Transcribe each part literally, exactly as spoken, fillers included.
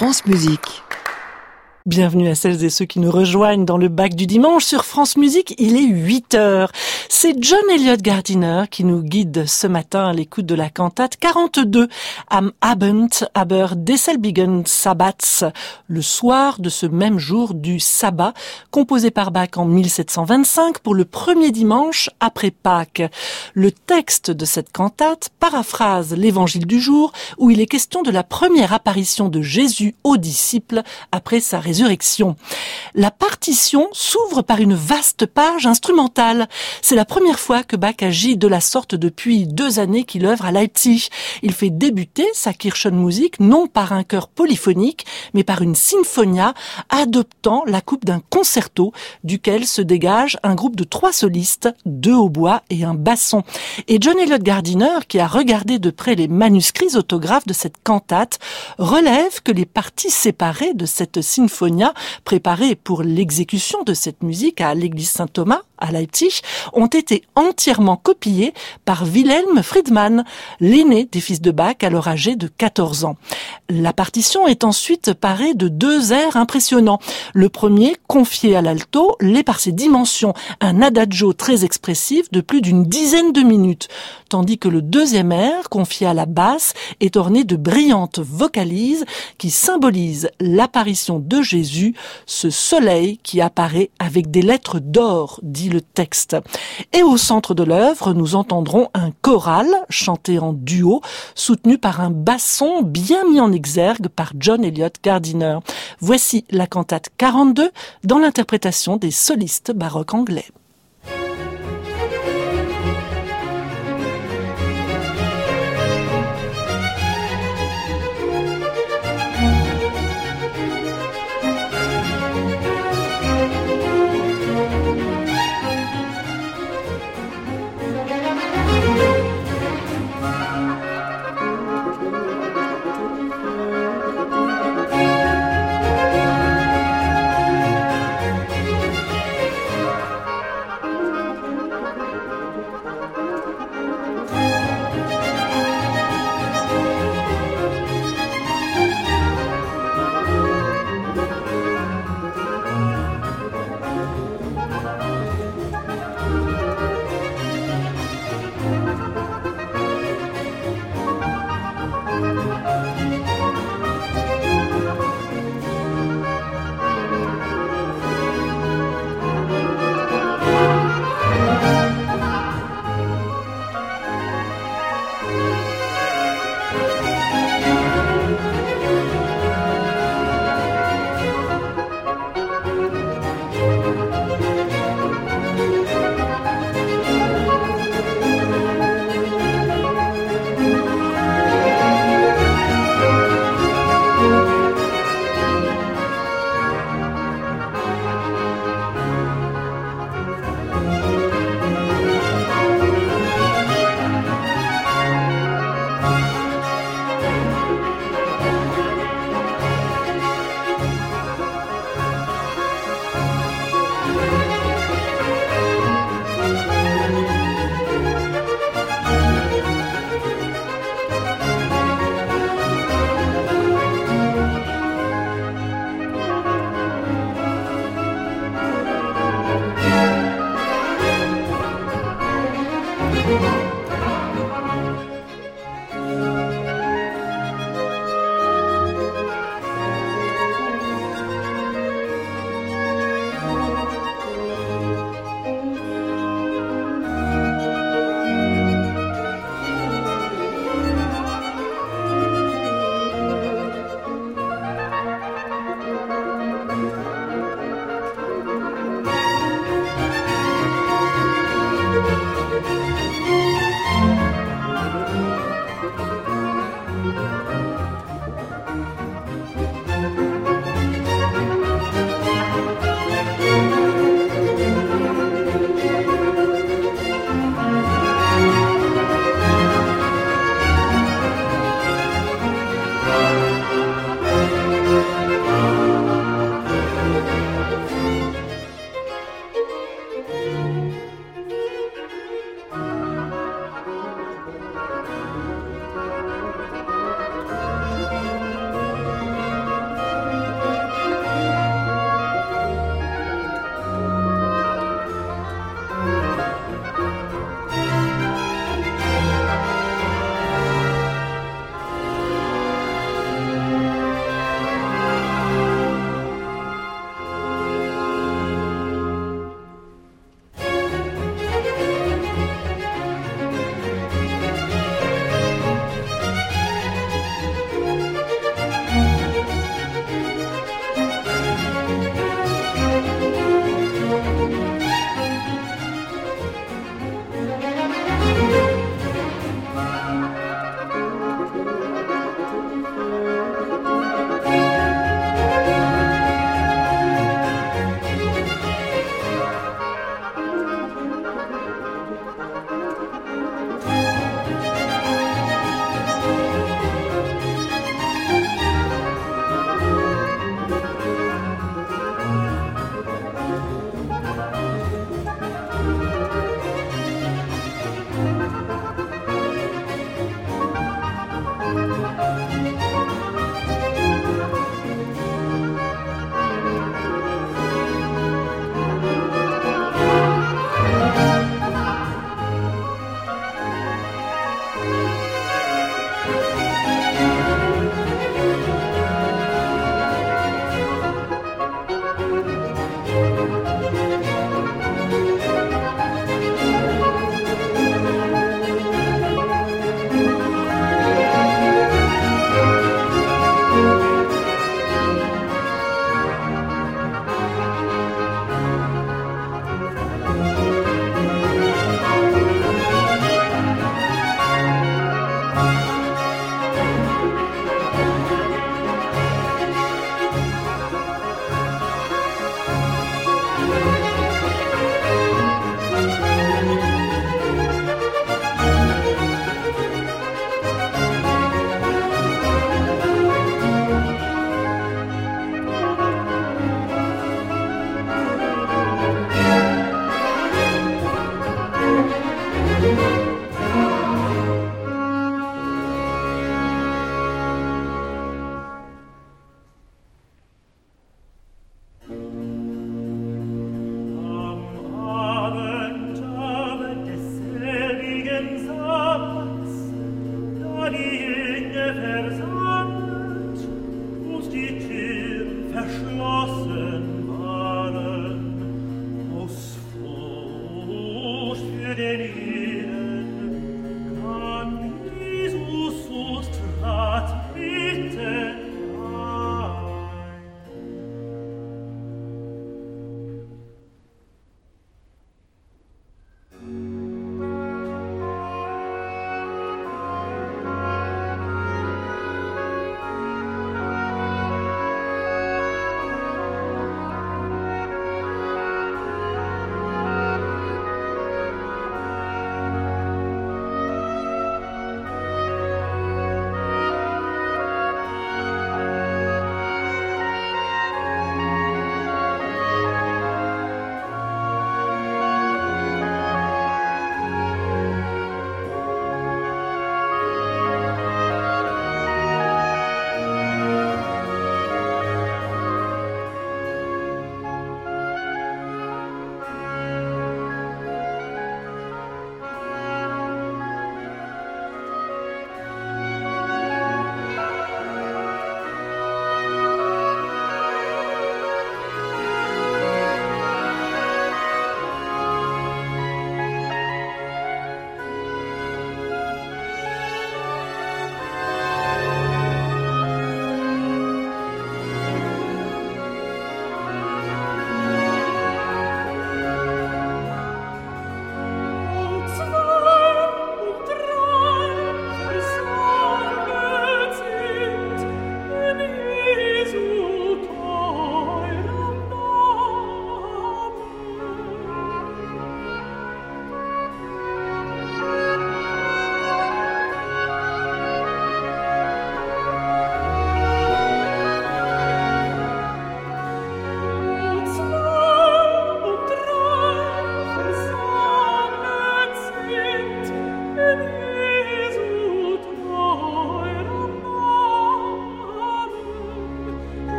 France Musique. Bienvenue à celles et ceux qui nous rejoignent dans le bac du dimanche sur France Musique. Il est huit heures. C'est John Eliot Gardiner qui nous guide ce matin à l'écoute de la cantate quarante-deux Am Abend aber desselbigen Sabbats, le soir de ce même jour du sabbat, composé par Bach en mille sept cent vingt-cinq pour le premier dimanche après Pâques. Le texte de cette cantate paraphrase l'évangile du jour où il est question de la première apparition de Jésus aux disciples après sa résurrection. Résurrection. La partition s'ouvre par une vaste page instrumentale. C'est la première fois que Bach agit de la sorte depuis deux années qu'il œuvre à Leipzig. Il fait débuter sa Kirchenmusik non par un chœur polyphonique, mais par une sinfonia adoptant la coupe d'un concerto duquel se dégage un groupe de trois solistes, deux hautbois et un basson. Et John Eliot Gardiner, qui a regardé de près les manuscrits autographes de cette cantate, relève que les parties séparées de cette sinfonia préparées pour l'exécution de cette musique à l'église Saint-Thomas à Leipzig ont été entièrement copiées par Wilhelm Friedmann, l'aîné des fils de Bach, alors âgé de quatorze ans. La partition est ensuite parée de deux airs impressionnants. Le premier, confié à l'alto, l'est par ses dimensions, un adagio très expressif de plus d'une dizaine de minutes, tandis que le deuxième air, confié à la basse, est orné de brillantes vocalises qui symbolisent l'apparition de Jésus, ce soleil qui apparaît avec des lettres d'or, dit le texte. Et au centre de l'œuvre, nous entendrons un choral chanté en duo, soutenu par un basson bien mis en exergue par John Eliot Gardiner. Voici la cantate quarante-deux dans l'interprétation des solistes baroques anglais.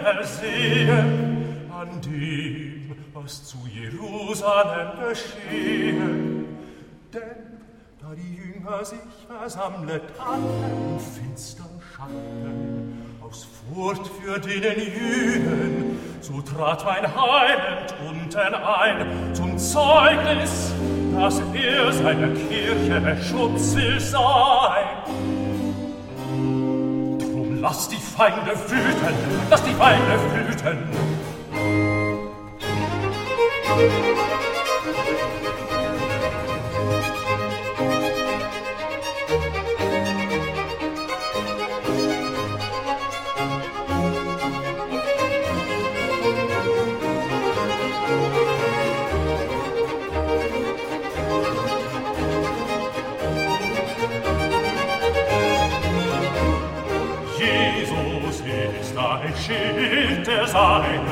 ersehen, an dem, was zu Jerusalem geschehen. Denn da die Jünger sich versammlet hatten, finster Schatten, aus Furcht für den Jüden, so trat mein Heiland unten ein, zum Zeugnis, dass er seiner Kirche Schutz will sein. Drum lass die Feinde wüten, lass die Feinde wüten. Ein Schild der Seinen.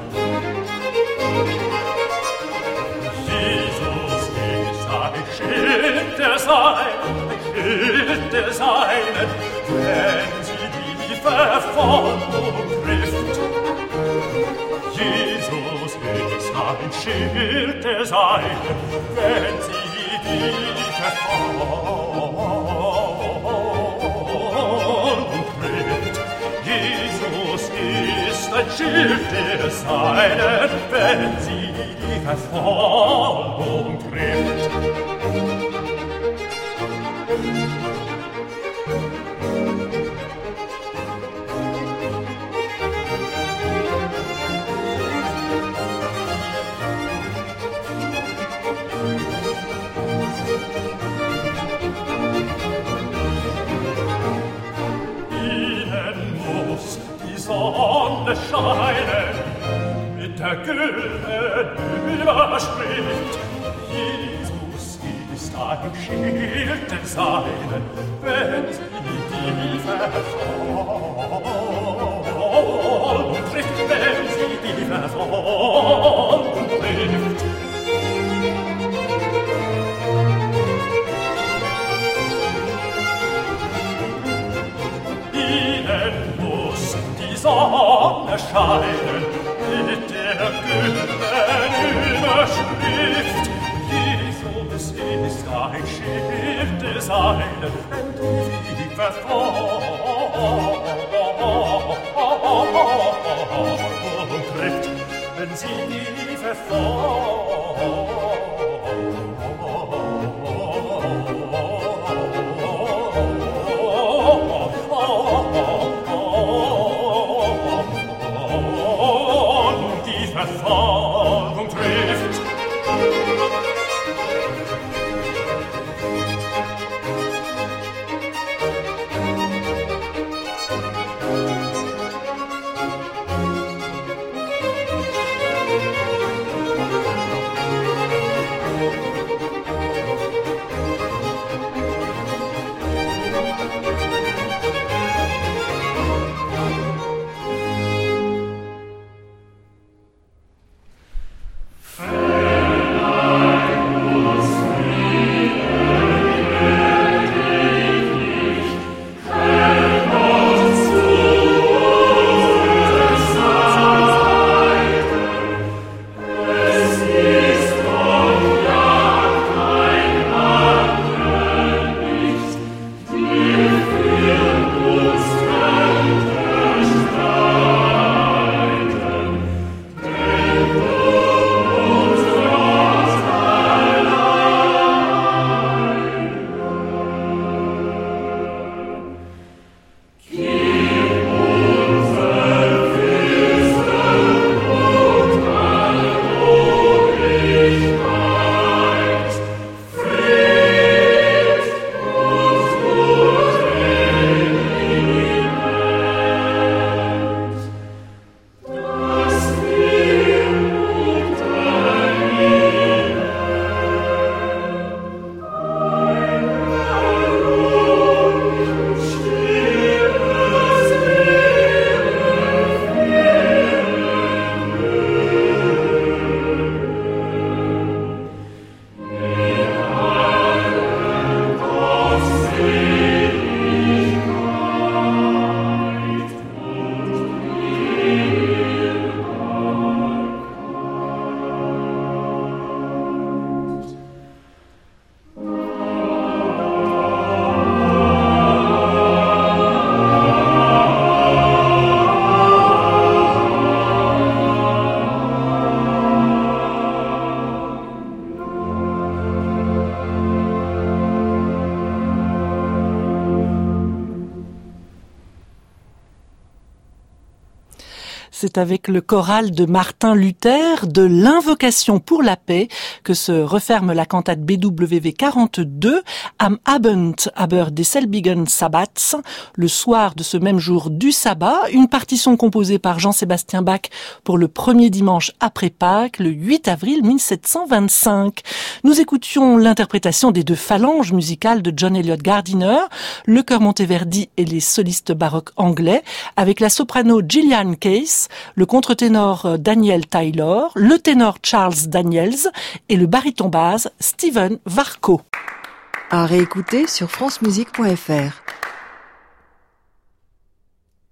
Jesus ist ein Schild der Seinen, ein Schild der Seinen, wenn sie die Verfolgung trifft. Jesus ist ein Schild der Seinen, wenn sie die Verfolgung trifft. Jesus ist ein Schild der Seinen, wenn sie die Verfolgung trifft. Sonne scheinen mit der güldenen Überschrift. Jesus ist ein Schild der Seinen, wenn sie die Verfolgung trifft, wenn sie die Verfolgung trifft. Sonne scheinen mit der güldenen Überschrift. Jesus ist ein Schild der Seinen, wenn die Verfolgung trifft, wenn sie die Verfolgung Verfolgung trifft. C'est avec le choral de Martin Luther de l'Invocation pour la paix que se referme la cantate B W V quarante-deux, Am Abend aber des selbigen Sabbats, le soir de ce même jour du sabbat, une partition composée par Jean-Sébastien Bach pour le premier dimanche après Pâques, le huit avril mille sept cent vingt-cinq. Nous écoutions l'interprétation des deux phalanges musicales de John Eliot Gardiner, le chœur Monteverdi et les solistes baroques anglais, avec la soprano Gillian Case, le contre-ténor Daniel Taylor, le ténor Charles Daniels et le baryton basse Steven Varco. À réécouter sur francemusique point f r.